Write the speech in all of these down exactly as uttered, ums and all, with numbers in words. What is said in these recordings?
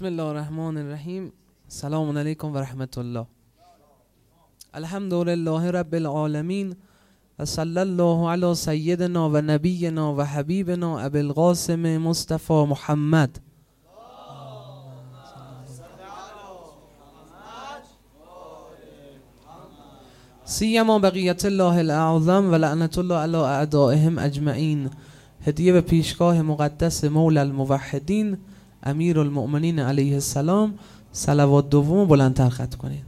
بسم الله الرحمن الرحیم. سلام علیکم و رحمت الله. الحمد لله رب العالمین و صلی الله علی سیدنا و نبینا و حبیبنا ابی القاسم مصطفی محمد. سیما بقیت الله الاعظم و لعنت الله علی اعدائهم اجمعین. هدیه به پیشگاه مقدس مولا الموحدین امیر المؤمنین علیه السلام. صلوات دوم بلندتر ختم کنید.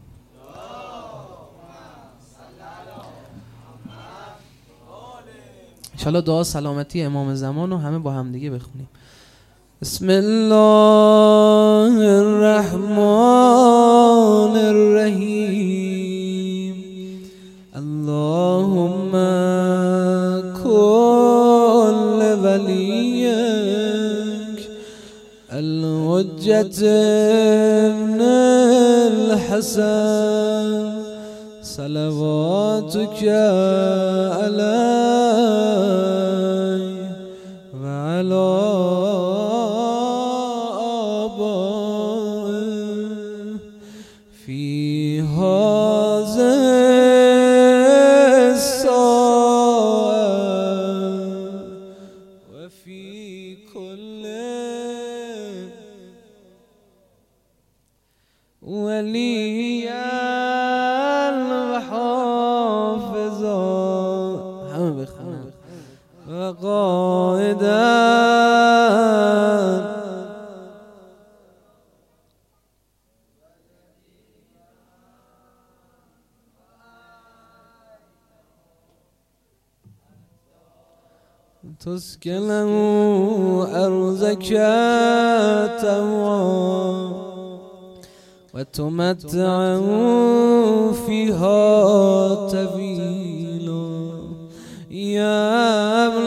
انشاءالله دعا سلامتی امام زمان رو همه با هم دیگه بخونیم. بسم الله الرحمن الرحیم. اللهم کل ولیک الحجة ابن الحسن صلواتك عليه وعلى آبائه في هذه الساعة وفي كل وليا وحافظا همه بخونم وقائدا تسكنه أرزك توا وتمتعه فيها طويلا يا ابن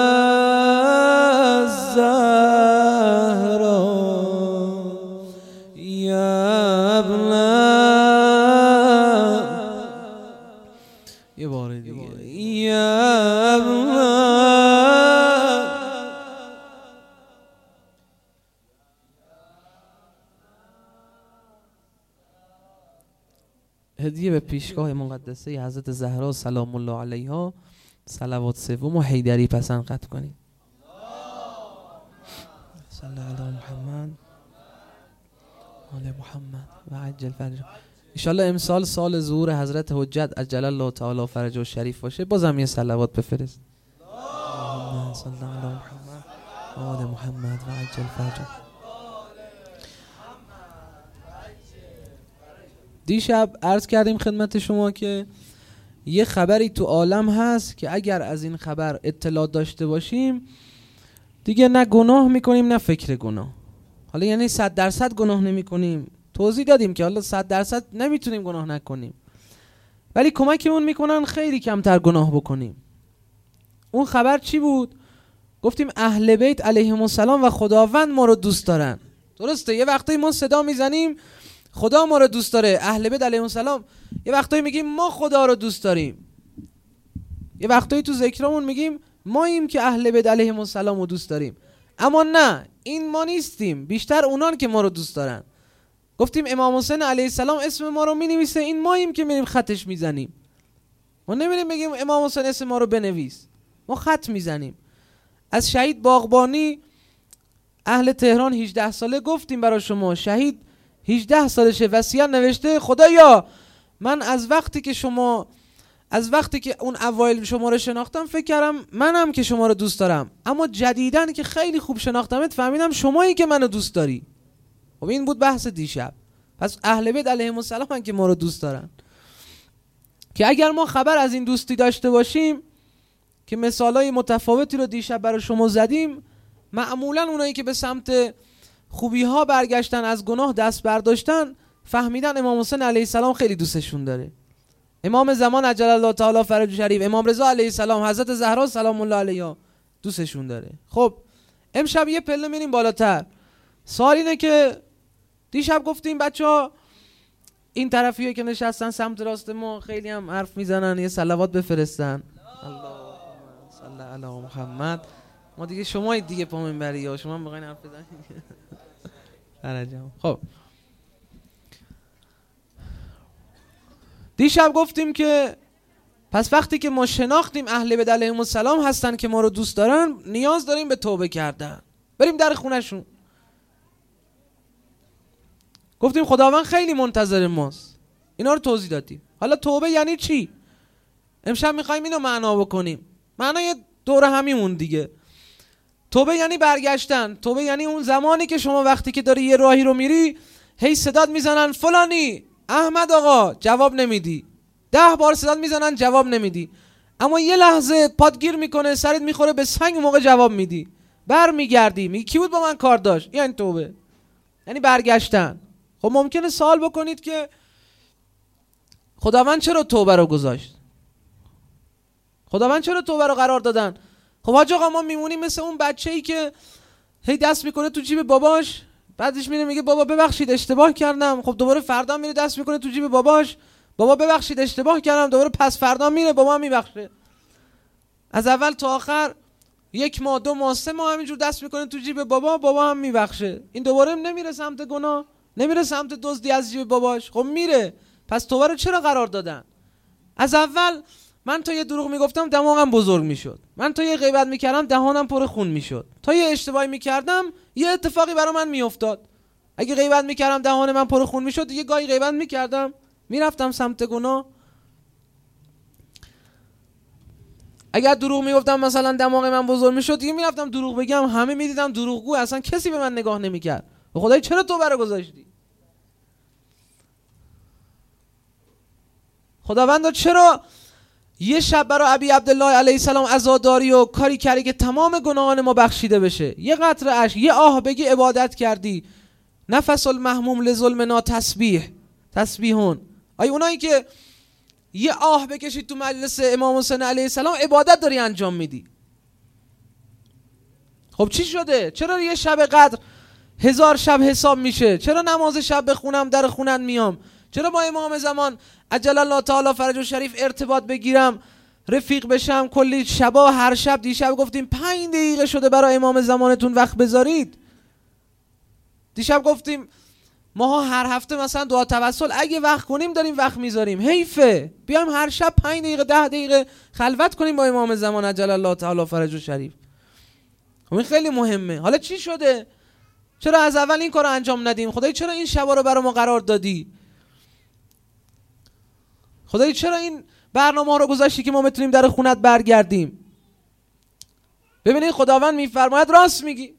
الزهراء يا ابن یه بار دیگه یا ابن هدیه به پیشگاه مقدسه حضرت زهرا سلام الله علیها. صلوات سوم و حیدری پسند ختم کنید. صلی علی محمد آل محمد و عجل فرجه. انشالله امسال سال ظهور حضرت حجت عجل الله تعالی فرجه و شریف باشه. بازم یه صلوات بفرست. اللهم صلی علی محمد آل محمد و عجل فرجه. دیشب عرض کردیم خدمت شما که یه خبری تو عالم هست که اگر از این خبر اطلاع داشته باشیم دیگه نه گناه میکنیم نه فکر گناه. حالا یعنی صد درصد گناه نمی کنیم. توضیح دادیم که حالا صد درصد نمیتونیم گناه نکنیم ولی کمکمون میکنن خیلی کمتر گناه بکنیم. اون خبر چی بود؟ گفتیم اهل بیت علیهم السلام و خداوند ما رو دوست دارن. درسته؟ یه وقتایی ما صدا میزنیم خدا ما رو دوست داره، اهل بیت علیهم السلام. یه وقتایی میگیم ما خدا رو دوست داریم. یه وقتایی تو ذکرمون میگیم ما ایم که اهل بیت علیهم السلام رو دوست داریم. اما نه، این ما نیستیم، بیشتر اونان که ما رو دوست دارن. گفتیم امام حسین علیه السلام اسم ما رو مینویسه، این ما ایم که میریم خطش میزنیم. ما نمیریم بگیم امام حسین اسم ما رو بنویس، ما خط میزنیم. از شهید باغبانی اهل تهران هجده ساله گفتیم برای شما، شهید هجده سالشه، وصیت نوشته خدایا من از وقتی که شما از وقتی که اون اوایل شما رو شناختم فکر کردم منم که شما رو دوست دارم، اما جدیدن که خیلی خوب شناختمت فهمیدم شمایی که منو دوست داری. خب این بود بحث دیشب. پس اهل بیت علیهم السلام هم که ما رو دوست دارن، که اگر ما خبر از این دوستی داشته باشیم که مثالای متفاوتی رو دیشب برای شما زدیم، معمولا اونایی که به سمت خوبی ها برگشتن از گناه دست برداشتن فهمیدن امام حسین علیه السلام خیلی دوستشون داره. امام زمان عجل الله تعالی فرجه شریف، امام رضا علیه السلام، حضرت زهرا سلام الله علیها دوستشون داره. خب امشب یه پله میریم بالاتر. سوال اینه که دیشب گفتیم بچه‌ها این طرفیه که نشستن سمت راست ما خیلی هم حرف میزنن، یه صلوات بفرستن. اللهم صل علی محمد. ما دیگه شمایید دیگه پا منبری ها، شما میخواین حرف بزنید. فرجم. خب دیشب گفتیم که پس وقتی که ما شناختیم اهل بیت علیهم السلام هستن که ما رو دوست دارن، نیاز داریم به توبه کردن. بریم در خونهشون. گفتیم خداوند خیلی منتظر ماست. اینا رو توضیح دادیم. حالا توبه یعنی چی؟ امشب میخوایم اینو معنا بکنیم. معنای دور همیمون دیگه. توبه یعنی برگشتن. توبه یعنی اون زمانی که شما وقتی که داری یه راهی رو میری، هی صدات میزنن فلانی، احمد آقا، جواب نمیدی. ده بار صدات میزنن جواب نمیدی. اما یه لحظه پات گیر میکنه، سرت میخوره به سنگ، موقع جواب میدی. بر میگردی میگی کی بود با من کار داشت. یعنی توبه، یعنی برگشتن. خب ممکنه سوال بکنید که خداوند چرا توبه رو گذاشت؟ خداوند چرا توبه رو قرار دادن؟ خب حاج آقا ما میمونیم مثل اون بچه‌ای که هی دست میکنه تو جیب باباش، بعدش میره میگه بابا ببخشید اشتباه کردم. خب دوباره فردا میره دست میکنه تو جیب باباش، بابا ببخشید اشتباه کردم. دوباره پس فردا میره، بابا میبخشه. از اول تا آخر یک ماه، دو ماه، سه ماه همینجور دست میکنه تو جیب بابا، بابا هم میبخشه. این دوباره نمیره سمت گناه، نمیره سمت دزدی از جیب باباش. خب میره. پس توبه رو چرا قرار دادن؟ از اول من تا یه دروغ میگفتم دماغم بزرگ میشد، من تا یه غیبت میکردم دهانم پر خون میشد، تا یه اشتباهی میکردم یه اتفاقی برای من میافتاد. اگه غیبت میکردم دهان من پر خون میشد، دیگه گاهی غیبت میکردم میرفتم سمت گناه. اگر دروغ میگفتم مثلا دماغ من بزرگ میشد، دیگه میرفتم دروغ بگم، همه میدیدم دروغگو، اصلا کسی به من نگاه نمیکرد. خدای چرا تو برا گذاشتی؟ خداوند چرا یه شب برای ابی عبدالله علیه السلام عزاداری و کاری کردی که تمام گناهان ما بخشیده بشه؟ یه قطره اشک، یه آه بگی عبادت کردی. نفس المحموم لظلمنا تسبیح تسبیحون. آی اونایی که یه آه بکشید تو مجلس امام حسین علیه السلام، عبادت داری انجام میدی. خب چی شده؟ چرا یه شب قدر هزار شب حساب میشه؟ چرا نماز شب بخونم در خونن میام؟ چرا با امام زمان عجل الله تعالی فرجه شریف ارتباط بگیرم، رفیق بشم، کلی شبا هر شب؟ دیشب گفتیم پنج دقیقه شده برای امام زمانتون وقت بذارید. دیشب گفتیم ماها هر هفته مثلا دعا توسل اگه وقت کنیم داریم وقت میذاریم، حیفه. بیایم هر شب پنج دقیقه ده دقیقه خلوت کنیم با امام زمان عجل الله تعالی فرجه شریف. این خیلی مهمه. حالا چی شده؟ چرا از اول این کارو انجام ندیم؟ خدای چرا این شبا رو برای ما قرار دادی؟ خدای چرا این برنامه ها رو گذاشتی که ما بتونیم در خونت برگردیم؟ ببینید خداوند میفرماید راست میگی،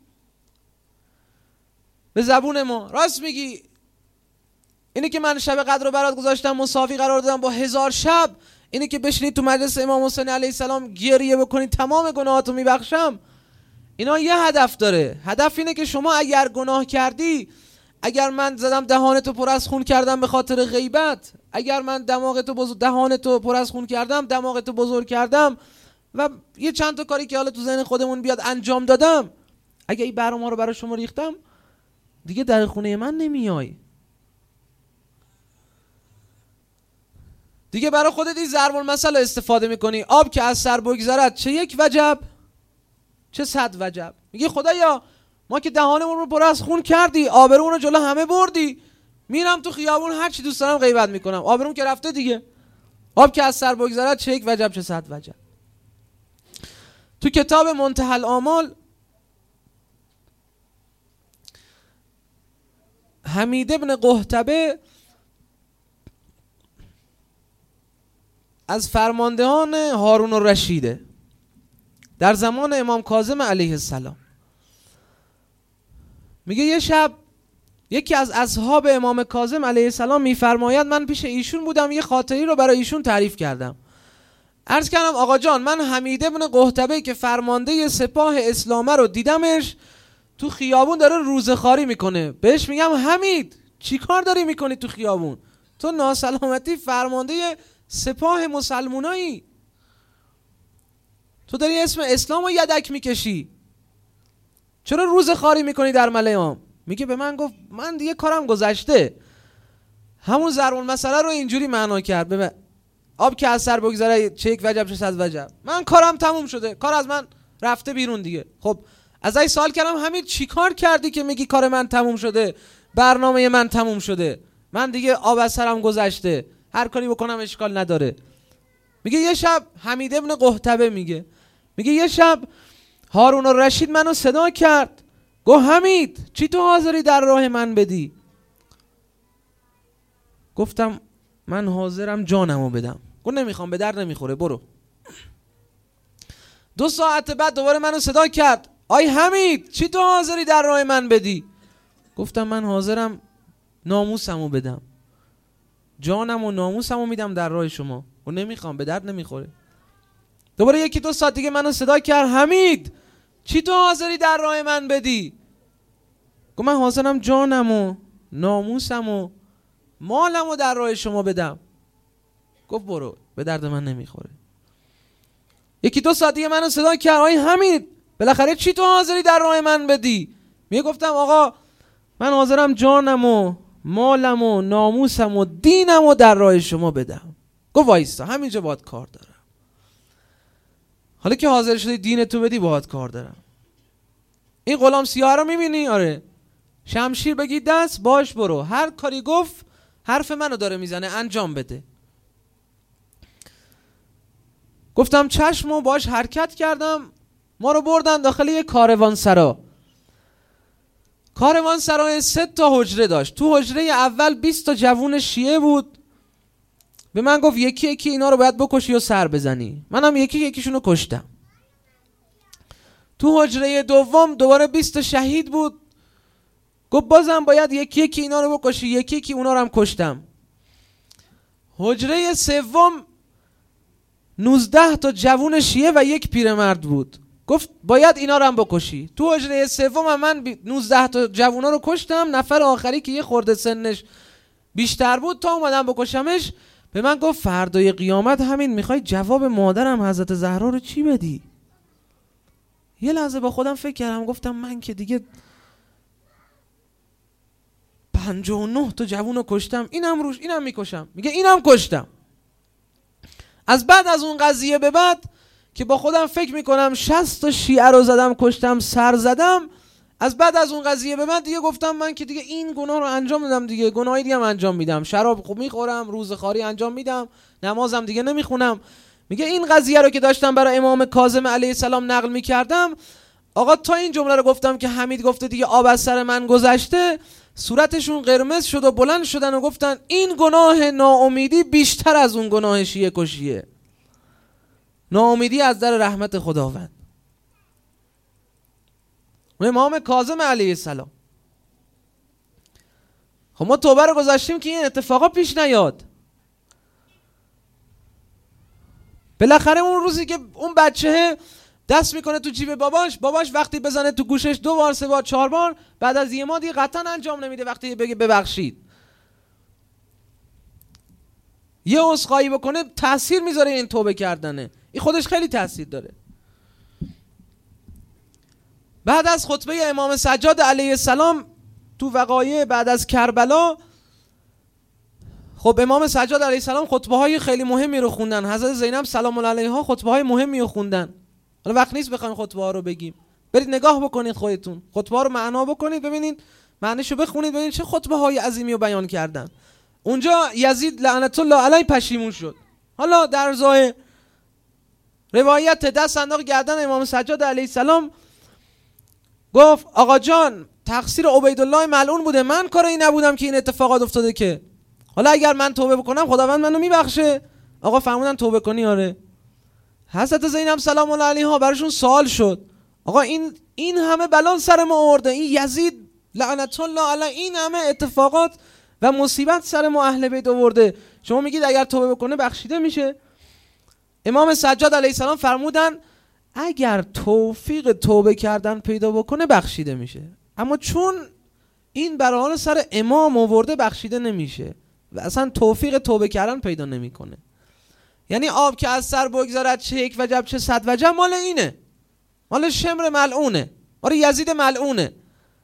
به زبون ما راست میگی. اینی که من شب قدر رو برات گذاشتم مساوی قرار دادم با هزار شب، اینی که بشینید تو مجلس امام حسین علیه السلام گریه بکنید تمام گناهاتو میبخشم، اینا یه هدف داره. هدف اینه که شما اگر گناه کردی، اگر من زدم دهانتو پر از خون کردم به خاطر غیبت، اگر من دماغتو بزرگ دهانتو پر از خون کردم، دماغتو بزرگ کردم و یه چند تا کاری که حالا تو ذهن خودمون بیاد انجام دادم، اگه این برنامه رو برای شما ریختم، دیگه در خونه من نمیای. دیگه برای خودت این ضرب المثل استفاده میکنی، آب که از سر بگذرد چه یک وجب چه صد وجب. میگه خدایا ما که دهانمون رو پر از خون کردی، آبرومون رو جلو همه بردی، میرم تو خیابون هر چی دوست دارم غیبت میکنم، آبروم که رفته دیگه. آب که از سر بگذرد چه یک وجب چه صد وجب. تو کتاب منتهی الآمال حمید ابن قحطبه از فرماندهان هارون الرشیده در زمان امام کاظم علیه السلام. میگه یه شب یکی از اصحاب امام کاظم علیه السلام میفرماید من پیش ایشون بودم، یه خاطری رو برای ایشون تعریف کردم. عرض کردم آقا جان من حمید ابن قحطبه که فرمانده سپاه اسلامه رو دیدمش تو خیابون داره روزخواری میکنه. بهش میگم حمید چی کار داری میکنی تو خیابون؟ تو ناسلامتی فرمانده سپاه مسلمونایی، تو داری اسم اسلام رو یدک میکشی، چرا روزخواری میکنی در ملیام؟ میگه به من گفت من دیگه کارم گذشته. همون ضرب المثل رو اینجوری معنا کرد، ببین آب که از سر بگذره چه یک وجب چه صد وجب. من کارم تموم شده، کار از من رفته بیرون دیگه. خب ازش سوال کردم حمید چی کار کردی که میگی کار من تموم شده، برنامه من تموم شده، من دیگه آب از سرم گذشته، هر کاری بکنم اشکال نداره. میگه یه شب حمید ابن قحطبه میگه میگه یه شب هارون الرشید منو صدا کرد، گفت حمید چی تو حاضری در راه من بدی؟ گفتم من حاضرم جانمو بدم. گفت نمیخوام، به درد نمیخوره، برو. دو ساعت بعد دوباره منو صدا کرد، آی حمید چی تو حاضری در راه من بدی؟ گفتم من حاضرم ناموسمو بدم، جانم و ناموسمو میدم در راه شما. و نمیخوام، به درد نمیخوره. دوباره یکی دو ساعت دیگه منو صدا کرد، حمید چی تو حاضری در راه من بدی؟ گفتم من حاضرم جانم و ناموسم و مالم و در راه شما بدم. گفت برو، به درد من نمیخوره. یکی دو ساعت دیگه منو صدا کرد، آی حمید بالاخره چی تو حاضری در راه من بدی؟ میگه گفتم آقا من حاضرم جانم و مالم و ناموسم و دینم و در راه شما بدم. گفت وایستا همینجا باهات کار دارم. حالا که حاضر شدی دین تو بدی باهات کار دارم. این غلام سیاه رو میبینی؟ آره. شمشیر بگی دست باش برو، هر کاری گفت حرف منو داره میزنه انجام بده. گفتم چشم و باش حرکت کردم. ما رو بردن داخل یک کاروانسرا. کاروانسرای سه تا حجره داشت. تو حجره اول بیست تا جوون شیعه بود. به من گفت یکی یکی اینا رو باید بکشی و سر بزنی. منم یکی یکیشونو کشتم. تو حجره دوم دوباره بیست تا شهید بود. گفت بازم باید یکی یکی اینا رو بکشی، یکی یکی اونا رو هم کشتم. حجره سوم نوزده تا جوون شیعه و یک پیرمرد بود. گفت باید اینا رو هم بکشی. تو حجره سوم هم من نوزده تا جوونا رو کشتم. نفر آخری که یه خورده سنش بیشتر بود تا اومدم بکشمش به من گفت فردای قیامت همین میخوای جواب مادرم حضرت زهرا رو چی بدی؟ یه لحظه با خودم فکر کردم، گفتم من که دیگه پنجاه و نه تا جوون رو کشتم، اینم روش اینم میکشم. میگه اینم کشتم. از بعد از اون قضیه به بعد که با خودم فکر میکنم شصت تا شیعه رو زدم کشتم سر زدم، از بعد از اون قضیه به بعد دیگه گفتم من که دیگه این گناه رو انجام میدم دیگه، گناهی دیگه هم انجام میدم، شراب خوب میخورم، روزخواری انجام میدم، نمازم دیگه نمیخونم. میگه این قضیه رو که داشتم برای امام کاظم علیه السلام نقل میکردم، آقا تا این جمله رو گفتم که حمید گفته دیگه آب از سر من گذشته، صورتشون قرمز شد و بلند شدن و گفتن این گناه ناامیدی بیشتر از اون گناه شیعه کشیه. ناامیدی از در رحمت خداوند. امام کاظم علیه السلام. خب ما توبه رو گذاشتیم که این اتفاقا پیش نیاد. بالاخره اون روزی که اون بچه دست میکنه تو جیب باباش، باباش وقتی بزنه تو گوشش دو بار سه بار چهار بار، بعد از یه ماه دیگه قطعا انجام نمیده وقتی بگه ببخشید. یه عذرخواهی بکنه تاثیر میذاره این توبه کردنه. این خودش خیلی تاثیر داره. بعد از خطبه امام سجاد علیه السلام تو وقایع بعد از کربلا، خب امام سجاد علیه السلام خطبه های خیلی مهمی رو خوندن. حضرت زینب سلام الله علیها خطبه های مهمی رو خوندن. حالا وقت نیست بخوایم خطبه ها رو بگیم، برید نگاه بکنید خودتون، خطبه ها رو معنا بکنید، ببینید معنیشو بخونید، ببینید چه خطبه های عظیمی رو بیان کردن. اونجا یزید لعنت الله علیه پشیمون شد. حالا در ظاهر روایت دست انداخت گردن امام سجاد علیه السلام، گفت آقا جان تقصیر عبیدالله ملعون بوده، من کاری نبودم که این اتفاقات افتاده که. حالا اگر من توبه بکنم خداوند منو میبخشه. آقا فرمودن توبه کنی؟ آره. حضرت زینب سلام الله علیها براشون سوال شد، آقا این این همه بلا سر ما آورده، این یزید لعنت الله علیه این همه اتفاقات و مصیبت سر ما اهل بیت آورده، شما میگید اگر توبه بکنه بخشیده میشه؟ امام سجاد علیه السلام فرمودن اگر توفیق توبه کردن پیدا بکنه بخشیده میشه، اما چون این برای سر امام آورده بخشیده نمیشه و اصلا توفیق توبه کردن پیدا نمیکنه. یعنی آب که از سر بگذارد چه یک وجب چه صد وجب مال اینه، مال شمر ملعونه، مال یزید ملعونه.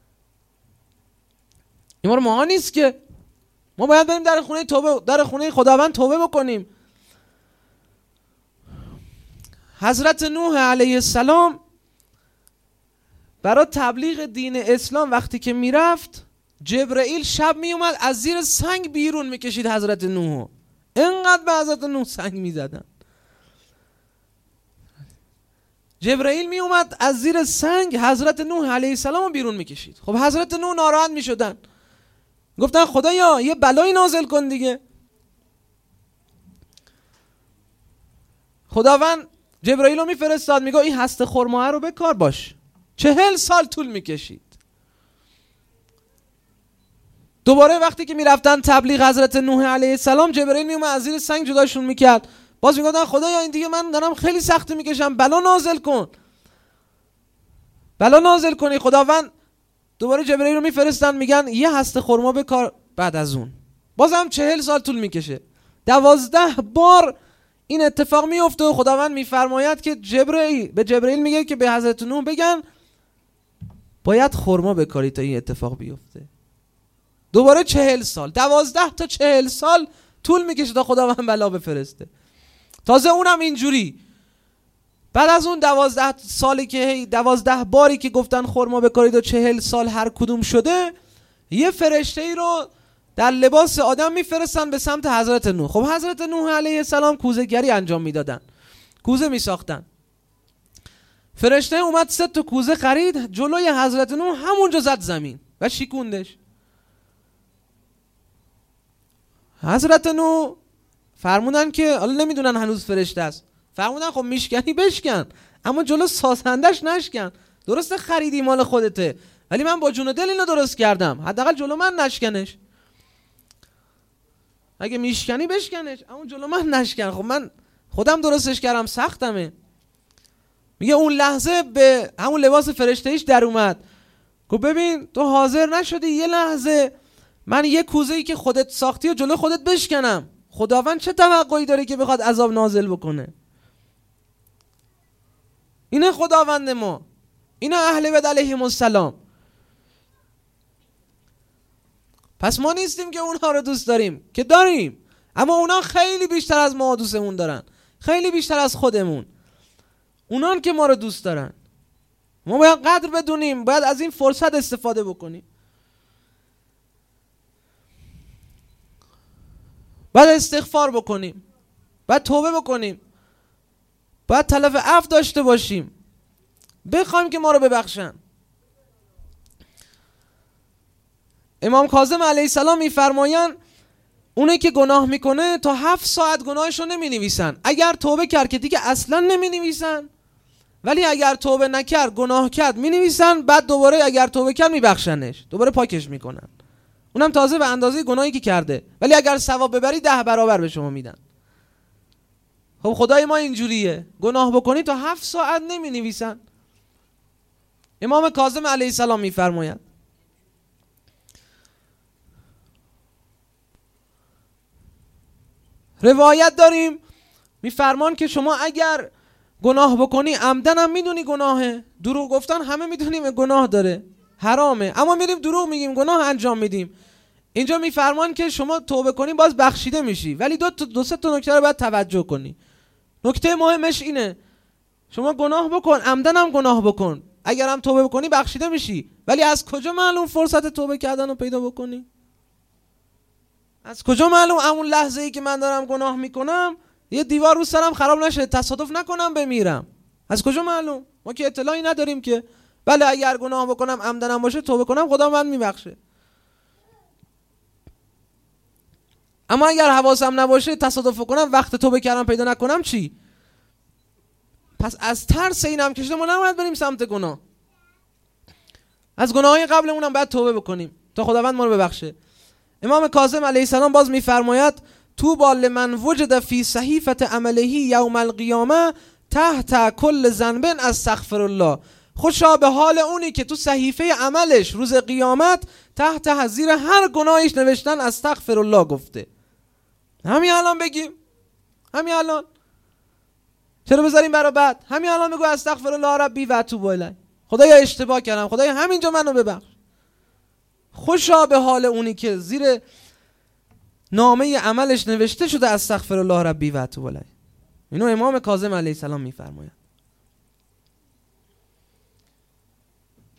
این مال ما نیست که. ما باید بریم در خونه توبه، در خونه خداوند توبه بکنیم. حضرت نوح علیه السلام برای تبلیغ دین اسلام وقتی که میرفت، جبرئیل شب میومد از زیر سنگ بیرون میکشید حضرت نوح. اینقدر به حضرت نوح سنگ میزدن. جبرئیل می اومد از زیر سنگ حضرت نوح علیه السلام رو بیرون میکشید. خب حضرت نوح ناراحت میشدن، گفتن خدایا یه بلایی نازل کن دیگه. خداوند جبرئیل رو میفرستاد، میگه این هسته خرما رو بکار باش. چهل سال طول میکشید. دوباره وقتی که میرفتن تبلیغ حضرت نوح علیه السلام، جبرئیل میومد از زیر سنگ جداشون میکرد. باز میگفتن خدایا این دیگه من دارم خیلی سخت میکشم، بلا نازل کن، بلا نازل کنی. خداوند دوباره جبرئیل رو میفرستن، میگن یه هسته خرما بکار. بعد از اون بازم چهل سال طول میکشه. دوازده بار این اتفاق میفته و خداوند میفرماید که جبرئیل به جبرئیل میگه که به حضرت نوح بگن باید خرما بکاری تا این اتفاق بیفته. دوباره چهل سال، دوازده تا چهل سال طول میکشه تا خداوند بلا بفرسته. تازه اونم اینجوری. بعد از اون دوازده سالی که دوازده باری که گفتن خرما بکارید و چهل سال هر کدوم شده، یه فرشته ای رو در لباس آدم میفرستن به سمت حضرت نوح. خب حضرت نوح علیه السلام کوزه گری انجام میدادن، کوزه میساختن. فرشته اومد سه تا کوزه خرید، جلوی حضرت نوح همونجا زد زمین و شیکوندش. حضرت نوح فرمودن که حالا نمیدونن هنوز فرشته است، فرمودن خب میشکنی بشکن، اما جلو سازندش نشکن. درسته خریدی مال خودته، ولی من با جون و دل اینو درست کردم، حداقل جلو من نشکنش. اگه میشکنی بشکنش، اما جلو من نشکن. خب من خودم درستش کردم، سختمه. میگه اون لحظه به همون لباس فرشته‌ایش در اومد، گفت ببین تو حاضر نشدی یه لحظه من یه کوزه‌ای که خودت ساختی و جلو خودت بشکنم. خداوند چه توقعی داره که بخواد عذاب نازل بکنه؟ اینه خداوند ما، اینه اهل بیت علیهم السلام. پس ما نیستیم که اونها رو دوست داریم، که داریم، اما اونا خیلی بیشتر از ما دوستمون دارن، خیلی بیشتر از خودمون. اونان که ما رو دوست دارن. ما باید قدر بدونیم، باید از این فرصت استفاده بکنیم. باید استغفار بکنیم، باید توبه بکنیم، باید طلب عفو داشته باشیم، بخوایم که ما رو ببخشن. امام کاظم علیه السلام میفرمایند اونه که گناه میکنه تا هفت ساعت گناهش رو نمی نویسن. اگر توبه کرد که دیگه اصلا نمی نویسن، ولی اگر توبه نکرد گناه کرد می نویسن. بعد دوباره اگر توبه کرد میبخشنش، دوباره پاکش میکنن، اونم تازه به اندازه گناهی که کرده. ولی اگر ثواب ببری ده برابر به شما میدن. خب خدای ما اینجوریه، گناه بکنی تا هفت ساعت نمی نویسن. امام کاظم علیه السلام میفرماید روایت داریم میفرمان که شما اگر گناه بکنی، عمدن هم میدونی گناهه، دروغ گفتن همه میدونیم گناه داره، حرامه، اما میریم دروغ میگیم، گناه انجام میدیم. اینجا میفرمان که شما توبه کنی باز بخشیده میشی، ولی دو تا دو سه تا نکته رو باید توجه کنی. نکته مهمش اینه شما گناه بکن، عمدن هم گناه بکن، اگر هم توبه بکنی بخشیده میشی، ولی از کجا معلوم فرصت توبه کردن رو پیدا بکنی؟ از کجا معلوم همون لحظه ای که من دارم گناه میکنم یه دیوار رو سرم خراب نشه، تصادف نکنم بمیرم؟ از کجا معلوم؟ ما که اطلاعی نداریم که. بله اگر گناه بکنم عمدنم باشه توبه کنم خدا من میبخشه، اما اگر حواسم نباشه تصادف کنم وقت توبه کردن پیدا نکنم چی؟ پس از ترس اینم کشیده ما نباید بریم سمت گناه. از گناههای قبلمون هم باید توبه بکنیم تا خداوند ما رو ببخشه. امام کاظم علیه السلام باز میفرماید طوبی لمن وجد فی صحیفه عمله یوم القیامه تحت کل ذنب استغفر الله. خوشا به حال اونی که تو صحیفه عملش روز قیامت تحت زیر هر گناهیش نوشتن استغفر الله گفته. همین الان بگیم، همین الان، چرا بذاریم برای بعد؟ همین الان بگو استغفر الله ربی و اتوب الیه، خدایا اشتباه کردم، خدایا همینجا منو ببخش. خوشا به حال اونی که زیر نامه عملش نوشته شده استغفر الله ربی و اتوب الیه. اینو امام کاظم علیه السلام میفرماید.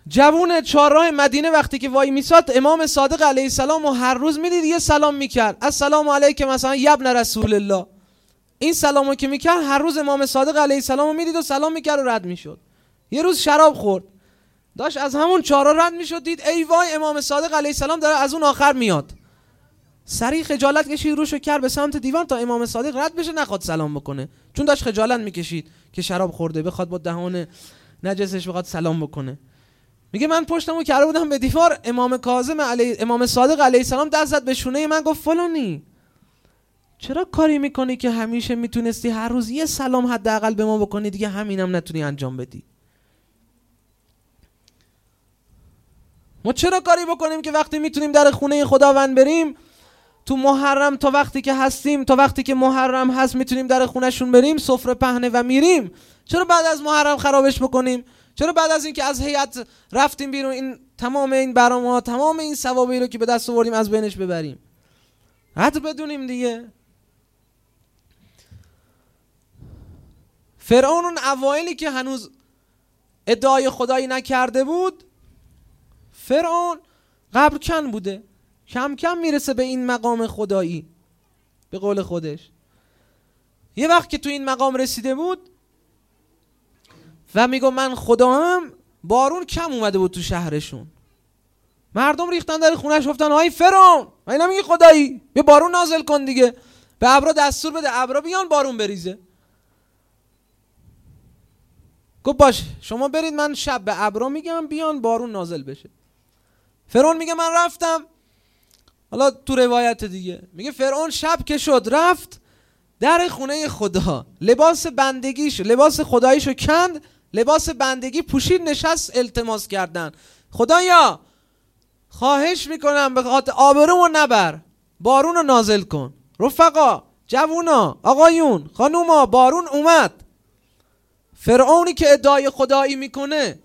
جوون چهارراه مدینه وقتی که وای میساد امام صادق علیه السلام و هر روز میدید یه سلام میکرد، السلام علیکم مثلا یبن رسول الله. این سلامو که میکرد هر روز امام صادق علیه السلام میدید و سلام میکرد و رد میشد. یه روز شراب خورد، داشت از همون چهارراه رد میشد، دید ای وای امام صادق علیه السلام داره از اون آخر میاد. سریع خجالت کشید روشو کرد به سمت دیوار تا امام صادق رد بشه، نخواد سلام بکنه، چون داشت خجالت میکشید که شراب خورده بخواد با دهان نجسش بخواد سلام بکنه. میگه من پشتمو کرده بودم به دیوار، امام کاظم علی امام صادق علیه السلام دست زد به شونه من، گفت فلانی چرا کاری میکنی که همیشه میتونستی هر روز یه سلام حداقل به ما بکنی، دیگه همینم نتونی انجام بدی؟ ما چرا کاری بکنیم که وقتی میتونیم در خونه خداوند بریم تو محرم، تا وقتی که هستیم، تا وقتی که محرم هست میتونیم در خونهشون بریم سفره پهنه و میریم، چرا بعد از محرم خرابش بکنیم؟ چرا بعد از اینکه از هیئت رفتیم بیرون این تمام این برنامه‌ها، تمام این ثوابی رو که به دست آوردیم از بینش ببریم؟ حتی بدونیم دیگه. فرعون اون اوایلی که هنوز ادعای خدایی نکرده بود، فرعون قبر کن بوده، کم کم میرسه به این مقام خدایی. به قول خودش یه وقت که تو این مقام رسیده بود و میگو من خدا هم، بارون کم اومده بود تو شهرشون، مردم ریختن در خونهش گفتن آی فرعون من نمیگی خدایی، بیا بارون نازل کن دیگه، به ابرا دستور بده ابرا بیان بارون بریزه. گفت باش شما برید من شب به ابرا میگم بیان بارون نازل بشه. فرعون میگه من رفتم، حالا تو روایت دیگه میگه فرعون شب که شد رفت در خونه خدا، لباس بندگیش لباس خداییشو کند، لباس بندگی پوشید، نشست التماس کردن، خدایا خواهش میکنم به خاطر آبرومو نبر، بارون رو نازل کن. رفقا، جوونا، آقایون، خانوما، بارون اومد. فرعونی که ادعای خدایی میکنه،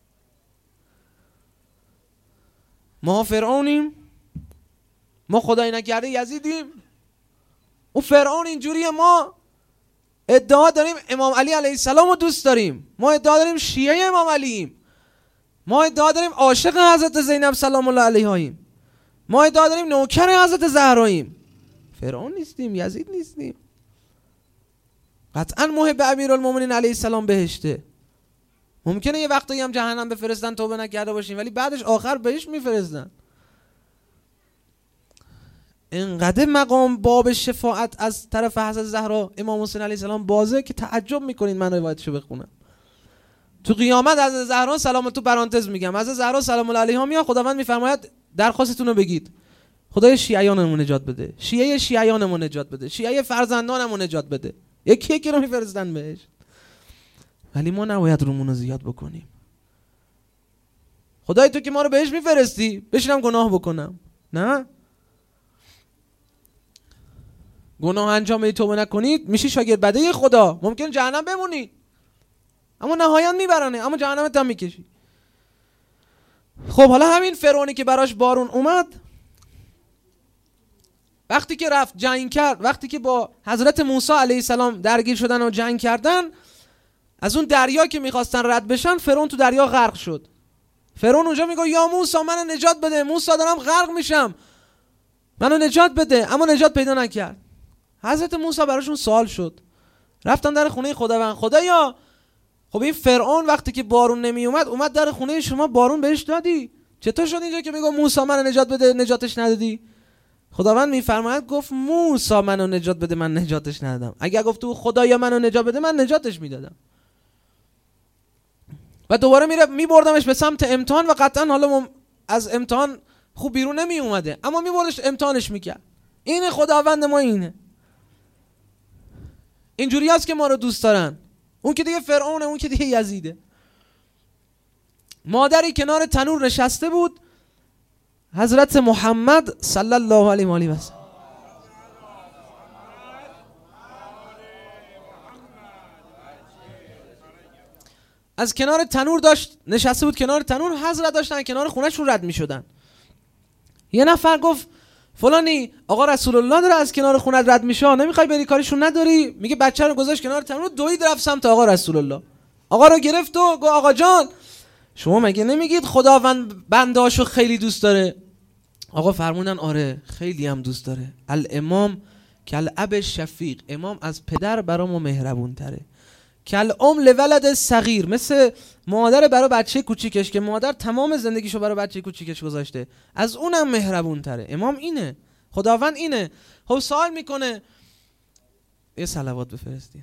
ما فرعونیم؟ ما خدایی نکرده یزیدیم؟ اون فرعون اینجوریه، ما ادعا داریم امام علی علیه السلام رو دوست داریم، ما ادعا داریم شیعه امام علییم، ما ادعا داریم عاشق حضرت زینب سلام الله علیهاییم، ما ادعا داریم نوکر حضرت زهراییم. فرعون نیستیم، یزید نیستیم. قطعا محب امیرالمومنین علیه السلام بهشته. ممکنه یه وقتایی هم جهنم بفرستن توبه نکرده باشیم، ولی بعدش آخر بهش میفرستن. انقدر مقام باب شفاعت از طرف حضرت زهرا امام حسین علیه السلام بازه که تعجب میکنین. من روایتشو بخونم. تو قیامت حضرت زهرا سلام، تو پرانتز میگم، حضرت زهرا سلام الله علیها میاد، خداوند میفرماید درخواستتون رو بگید، خدای شیعیانمون نجات بده، شیعه شیعیانمون نجات بده، شیعه فرزندانمون نجات بده. یکی یکی رو میفرستن بهش. ولی ما نباید رومون رو زیاد بکنیم. خدای تو که ما رو بهش میفرستی، بشینم گناه بکنم؟ نه، گناه انجام بدید توبه نکنید میشی شاگرد بده خدا، ممکن جهنم بمونی اما نهایت میبرنه، اما جهنمت هم میکشی. خب حالا همین فرعونی که براش بارون اومد، وقتی که رفت جنگ کرد، وقتی که با حضرت موسی علیه السلام درگیر شدن و جنگ کردن، از اون دریا که میخواستن رد بشن، فرعون تو دریا غرق شد. فرعون اونجا میگه یا موسی منو نجات بده، موسی دارم غرق میشم، منو نجات بده، اما نجات پیدا نکرد. حضرت موسی براشون سوال شد، رفتن در خونه خداوند، خدایا خب این فرعون وقتی که بارون نمی اومد اومد در خونه شما، بارون بهش دادی، چطور شد اینجا که میگه موسی منو نجات بده نجاتش ندادی؟ خداوند میفرماید گفت موسی منو نجات بده من نجاتش ندادم، اگر گفت تو خدایا منو نجات بده من نجاتش میدادم. و دوباره میره میبردمش به سمت امتحان و قطعا حالا از امتحان خوب بیرون نمی اومده، اما میبردش امتحانش میکرد. این خداوند ما اینه. اینجوری است که ما رو دوست دارن. اون که دیگه فرعونه، اون که دیگه یزیده. مادری کنار تنور نشسته بود، حضرت محمد صلی الله علیه و آله و سلم. از کنار تنور داشت نشسته بود، کنار تنور حضرت داشتن کنار خونه‌شون رد می‌شدن. یه نفر گفت فلانی آقا رسول الله داره از کنار خونت رد میشه، نمیخوای بری کارشون نداری؟ میگه بچه رو گذاشت کنار تنور، دوید رفت سمت آقا رسول الله. آقا رو گرفت و گفت آقا جان شما مگه نمیگید خداوند بندهاشو خیلی دوست داره؟ آقا فرمودن آره خیلی هم دوست داره. الامام کل اب شفیق، امام از پدر برامو مهربون تره. کل ام لولد صغیر، مثل مادر برای بچه کوچیکش که مادر تمام زندگیشو برای بچه کوچیکش گذاشته، از اونم مهربون تره. امام اینه، خداوند اینه. خب سوال میکنه، یه صلوات بفرستید.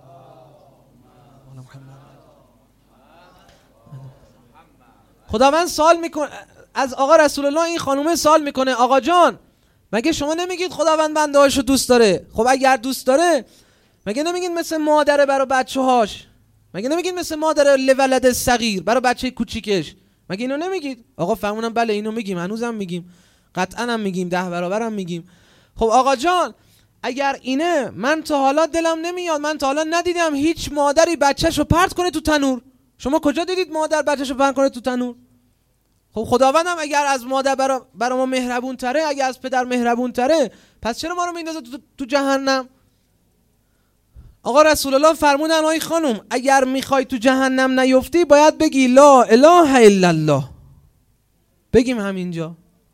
خداوند سوال میکنه از آقا رسول الله، این خانومه سوال میکنه آقا جان مگه شما نمیگید خداوند بنده هاشو دوست داره؟ خب اگر دوست داره مگه نمیگید مثل مادر برای بچه هاش؟ مگه نمیگید مثل مادر لولد صغیر برای بچه کوچیکش؟ مگه اینو نمیگید؟ آقا فرمونم بله اینو میگیم، هنوزم میگیم، قطعا هم میگیم، ده برابر هم میگیم. خب آقا جان اگر اینه، من تا حالا دلم نمیاد، من تا حالا ندیدم هیچ مادری بچه‌شو پرت کنه تو تنور. شما کجا دیدید مادر بچه‌شو پرت کنه تو تنور؟ خب خداوندم اگر از مادر برا, برا ما مهربون تره، اگر از پدر مهربون تره، پس چرا ما رو میندازه تو, تو جهنم؟ آقا رسول الله فرمودن آی خانم اگر میخوای تو جهنم نیفتی باید بگی لا اله الا الله. بگیم همینجا.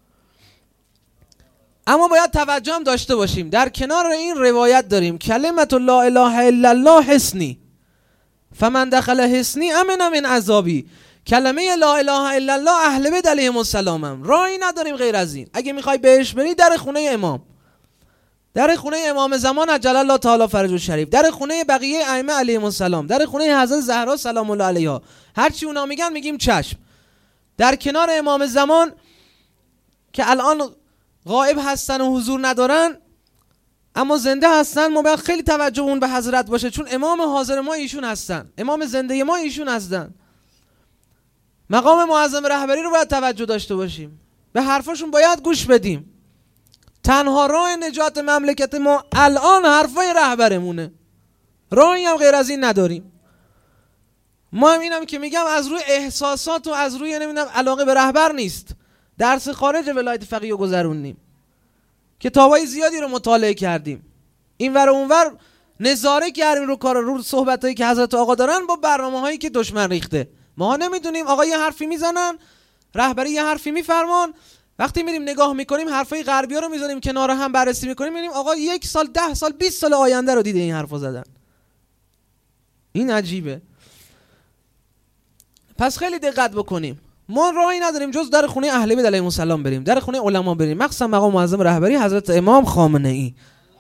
اما باید توجه هم داشته باشیم، در کنار این روایت داریم کلمت لا اله الا الله حسنی فمن دخل حسنی امن من عذابی. کلمه لا اله الا الله اهل بیت علیهم السلام، راهی نداریم غیر از این. اگه میخوای بهش بری در خونه امام، در خونه امام زمان عجل الله تعالی فرجه الشریف، در خونه بقیه ائمه علیهم السلام، در خونه حضرت زهرا سلام الله علیها، هر چی اونا میگن میگیم چشم. در کنار امام زمان که الان غائب هستن و حضور ندارن اما زنده هستن، ما باید خیلی توجهمون به حضرت باشه، چون امام حاضر ما ایشون هستن، امام زنده ما ایشون هستن. مقام معظم رهبری رو باید توجه داشته باشیم، به حرفاشون باید گوش بدیم. تنها راه نجات مملکت ما الان حرفای رهبرمونه، راهی هم غیر از این نداریم. ما هم اینم که میگم از روی احساسات و از روی نمیدونم علاقه به رهبر نیست. درس خارج ولایت فقیه رو گذروندیم، کتابای زیادی رو مطالعه کردیم، اینور و اونور نظاره کردیم رو کار، رو صحبتایی که حضرت آقا دارن با برنامه‌هایی که دشمن ریخته. ما نمیدونیم، آقا یه حرفی میزنن، رهبری یه حرفی میفرمان، وقتی میریم نگاه میکنیم حرفای غربی‌ها رو میذاریم کنار هم بررسی میکنیم، میبینیم آقا یک سال ده سال بیست سال آینده رو دیده این حرفو زدن. این عجیبه. پس خیلی دقت بکنیم. ما راهی نداریم جز در خونه اهل بیت علیهم السلام بریم، در خونه علما بریم، مخصوصا مقام معظم رهبری حضرت امام خامنه ای.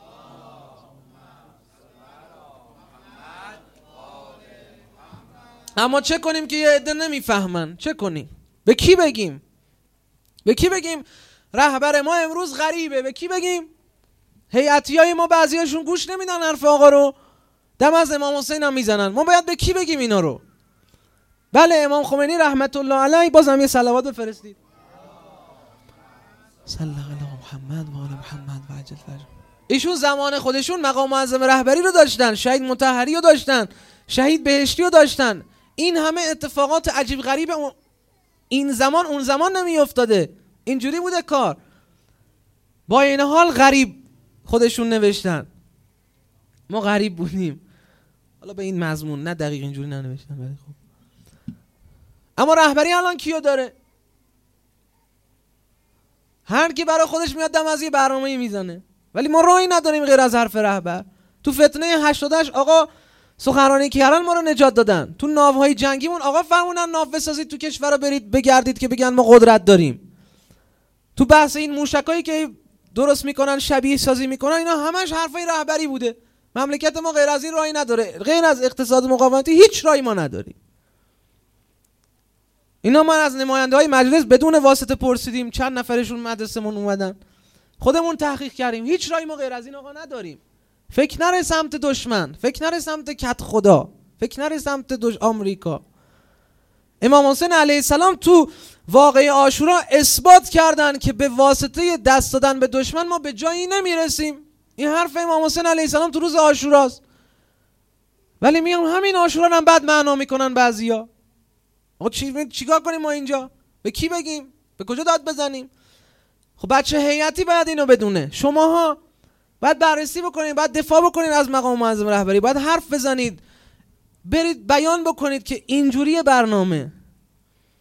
اما چه کنیم که یه عده نمیفهمن؟ چه کنیم؟ به کی بگیم؟ به کی بگیم رهبر ما امروز غریبه؟ به کی بگیم؟ هیئتیای ما بعضیاشون گوش نمیدن حرف آقا رو، دم از امام حسین هم میزنن. ما باید به کی بگیم اینا رو؟ بله امام خمینی رحمت الله علیه، بازم یه صلوات بفرستید. صلی الله علی محمد و آل محمد و عجل فرج. ایشون زمان خودشون مقام معظم رهبری رو داشتن، شهید مطهری رو داشتن، شهید بهشتی رو داشتن. این همه اتفاقات عجیب غریب این زمان اون زمان نمی افتاده، اینجوری بوده کار. با این حال غریب خودشون نوشتن، ما غریب بودیم. حالا به این مضمون نه دقیق اینجوری ننوشتن ولی خب. اما رهبری الان کیو داره؟ هر کی برای خودش میاد دم از یه برنامه‌ای میزنه، ولی ما راهی نداریم غیر از حرف رهبر. تو فتنه هشتاد و هشت آقا سخنرانی کردن، ما رو نجات دادن. تو ناوهای جنگیمون آقا فرمودن ناو بسازید تو کشور رو برید بگردید که بگن ما قدرت داریم. تو بحث این موشکایی که درست میکنن شبیه سازی میکنن، اینا همش حرفای رهبری بوده. مملکت ما غیر از این راهی نداره، غیر از اقتصاد مقاومتی هیچ راهی ما نداریم. اینا من از نماینده های مجلس بدون واسطه پرسیدیم، چند نفرشون مدرسمون اومدن، خودمون تحقیق کردیم، هیچ راهی ما غیر از این آقا نداریم. فکر نره سمت دشمن، فکر نره سمت کت خدا، فکر نره سمت دش آمریکا. امام حسین علیه السلام تو واقعه عاشورا اثبات کردن که به واسطه دست دادن به دشمن ما به جایی نمیرسیم. این حرف امام حسین علیه السلام تو روز عاشوراست، ولی میگم همین عاشورا هم بد معنا میکنن بعضیا. آقا چی چیکار کنیم ما اینجا؟ به کی بگیم؟ به کجا داد بزنیم؟ خب بچه هیئتی باید اینو بدونه. شماها باید بررسی بکنید، باید دفاع بکنید از مقام معظم رهبری، باید حرف بزنید، برید بیان بکنید که اینجوری برنامه.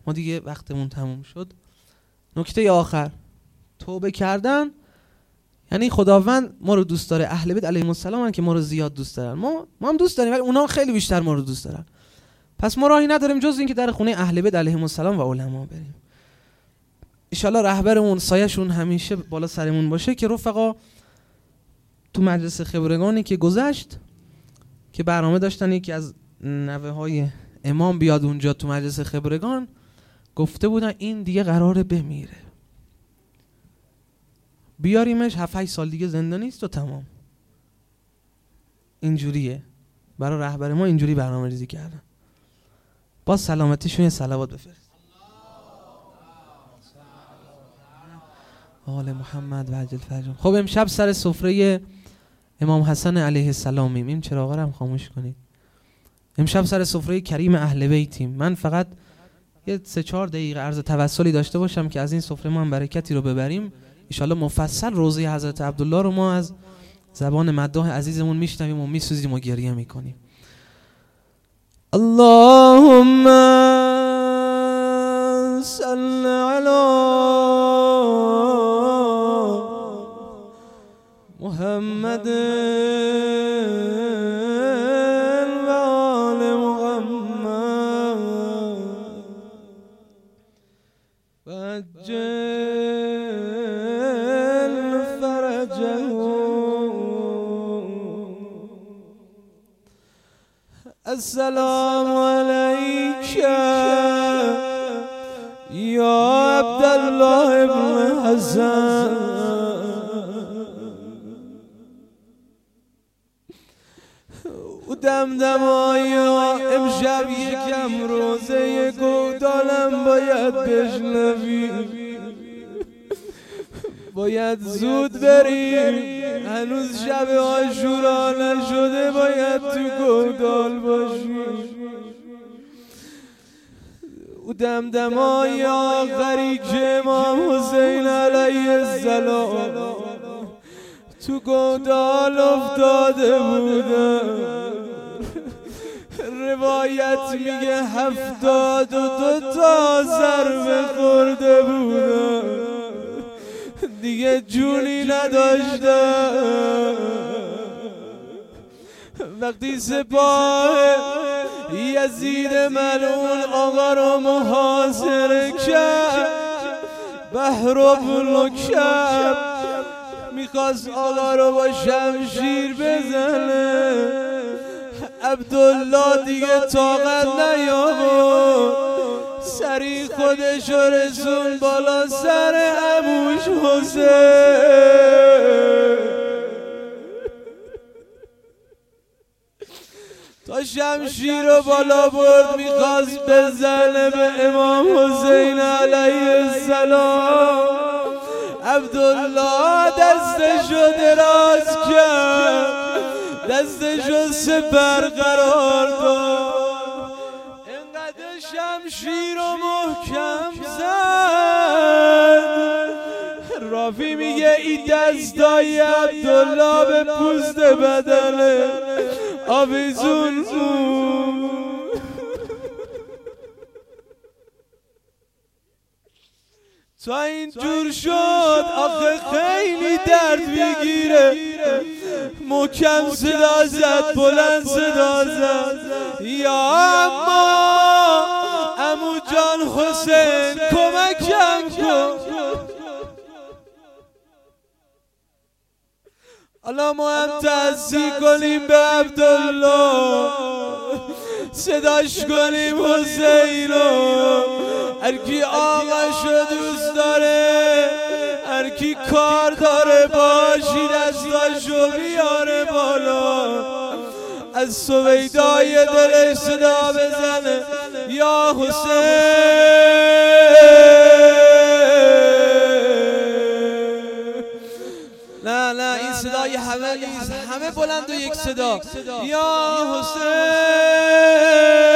ما دیگه وقتمون تموم شد. نکته آخر، توبه کردن یعنی خداوند ما رو دوست داره، اهل بیت علیهم السلام که ما رو زیاد دوست دارن، ما ما هم دوست داریم ولی اونا خیلی بیشتر ما رو دوست دارن. پس ما راهی نداریم جز این که در خونه اهل بیت علیهم السلام و علما بریم. ان شاء الله رهبرمون سایه‌شون همیشه بالا سرمون باشه. که رفقا تو مجلس خبرگانی که گذشت که برنامه داشتن یکی از نوه های امام بیاد اونجا تو مجلس خبرگان، گفته بودن این دیگه قراره بمیره، بیاریمش هفت هشت سال دیگه زنده نیست و تمام. اینجوریه برای رهبر ما، اینجوری برنامه ریزی کردن. با سلامتیشون یه صلوات بفرست. آل محمد و عجل فرجهم. خب امشب سر سفره امام حسن علیه السلامیم. این چراغا رو هم خاموش کنید. امشب سر سفره کریم اهل بیتیم. من فقط یه سه چهار دقیقه عرض توسلی داشته باشم که از این سفره ما هم برکتی رو ببریم. ان شاءالله مفصل روضه حضرت عبدالله رو ما از زبان مداح عزیزمون میشنویم و میسوزیم و گریه میکنیم. اللهم صل علی محمد و آل محمد و عجل فرجهم. السلام علیک یا عبدالله ابن حسن و دمدمای امشب یکم روزه گودالم باید بشنوی، باید زود بریم، هنوز شب عاشورا نشده، باید تو گودال باشی. و دمدمای آخری که امام حسین علیه السلام تو گودال افتاده بودن، روایت میگه هفتاد و دو تا ضربه خورده بودن، دیگه جونی نداشتن. وقتی سپاه یزید ملعون آقا رو محاصره کرد، بحر بن کعب میخواست آقا رو با شمشیر بزنه، عبدالله دیگه طاقت نیاورد، سریع خودش رو رسون بالا سر عموش حسین، تا شمشیر رو بالا برد میخواست بزنه به امام حسین علیه السلام. عبدالله دستشو دراز کرد، دستشو سپر قرار داد، انقدر شمشیر رو محکم زد. رافی میگه این دستای عبدالله به پوست بدنه آویزون بود. تا این جور شد آخه خیلی درد میگیره، محکم صدا زد، بلند صدا زد، یا اما عمو جان حسین کمکم کن. حالا ما هم تعزی کنیم به عبدالله، صداش کنیم حسین رو. هر کی آقاشو دوست داره، هر کی کار داره باشی دستاشو بیاره بالا، از سویدای دلش صدا بزنه یا حسین. نه نه این صدای همه همه بلند و یک صدا، یا حسین.